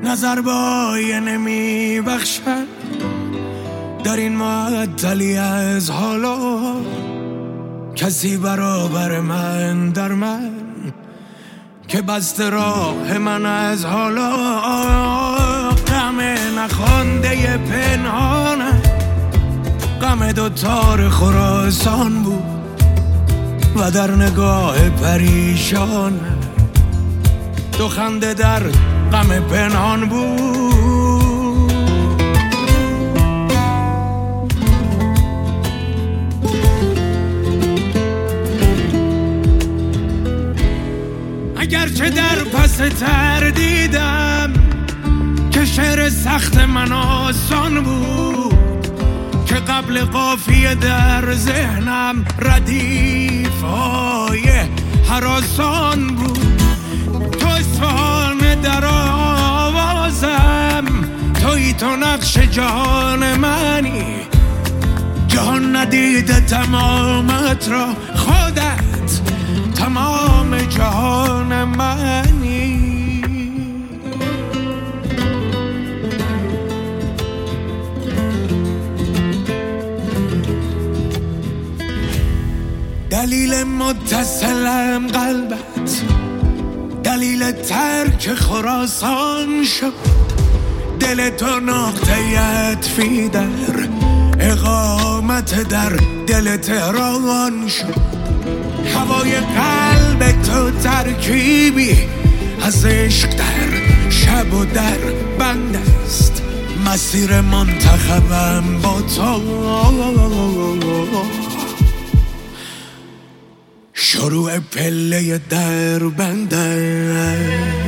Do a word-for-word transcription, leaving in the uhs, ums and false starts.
نظر با آینه می بخشد در این معطلی از حالا، کسی برابر من در من که بسته راه من از حالا. غم نخوانده پنهانه، غم دوتار خراسان بود و در نگاه پریشان دو خنده در غم پنهان بود. اگرچه در پس تردیدم که شعر سخت من آسان بود، که قبل قافیه در ذهنم ردیف های هراسان بود. تو اصفهان در آوازم، توی تو نقش جهان منی، جهان ندیده تمامت را، خودت تمام جهان منی. دلیل متصلم قلبت، دلیل ترک خراسان شد، دل تو نقطه عطفی در اقامت در دل تهران شد. هوای قلب تو ترکیبی از عشق در شب و در بند است، مسیر منتخبم با تو شروع پله در بنده.